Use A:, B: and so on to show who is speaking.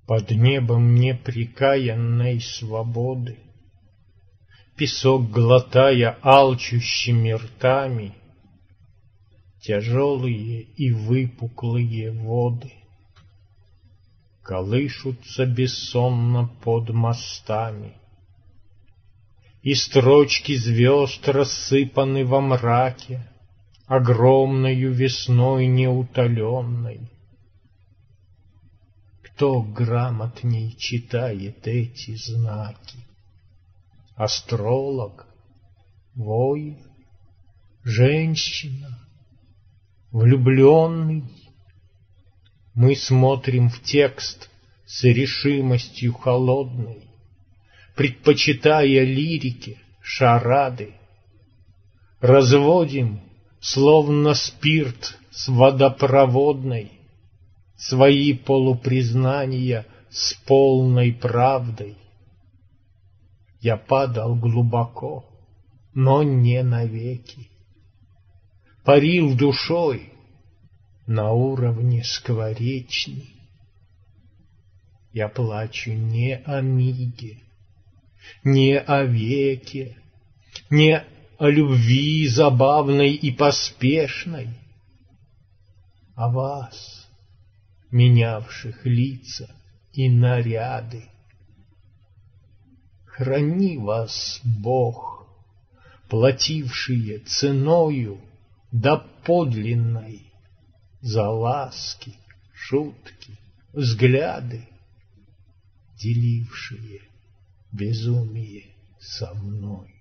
A: Под небом непрекаянной свободы, песок глотая алчущими ртами, тяжелые и выпуклые воды колышутся бессонно под мостами, и строчки звезд рассыпаны во мраке огромною весной неутоленной. Кто грамотней читает эти знаки? Астролог, воин, женщина, влюбленный? Мы смотрим в текст с решимостью холодной, предпочитая лирике шарады. Разводим, словно спирт с водопроводной, свои полупризнания с полной правдой. Я падал глубоко, но не навеки. Парил душой на уровне скворечни. Я плачу не о миге, не о веке, не о любви забавной и поспешной, о вас, менявших лица и наряды. Храни вас, Бог, платившие ценою доподлинной за ласки, шутки, взгляды, делившие безумие со мной.